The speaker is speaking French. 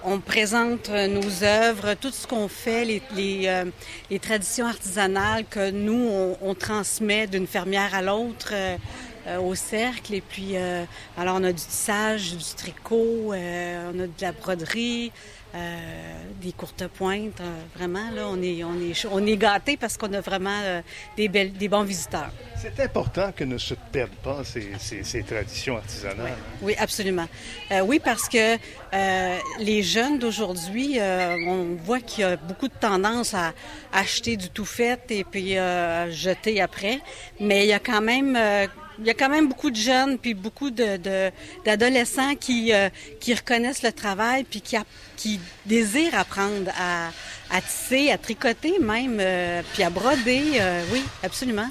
On présente nos œuvres, tout ce qu'on fait, les traditions artisanales que nous, on transmet d'une fermière à l'autre au cercle. Et puis, alors on a du tissage, du tricot, on a de la broderie, des courtes pointes. Vraiment, là, on est gâtés parce qu'on a vraiment des bons visiteurs. C'est important que ne se perdent pas ces traditions artisanales. Oui, absolument. Oui, parce que les jeunes d'aujourd'hui, on voit qu'il y a beaucoup de tendance à acheter du tout fait et puis jeter après. Mais il y a quand même beaucoup de jeunes puis beaucoup d'adolescents qui reconnaissent le travail puis qui désirent apprendre à tisser, à tricoter même, puis à broder. Oui, absolument.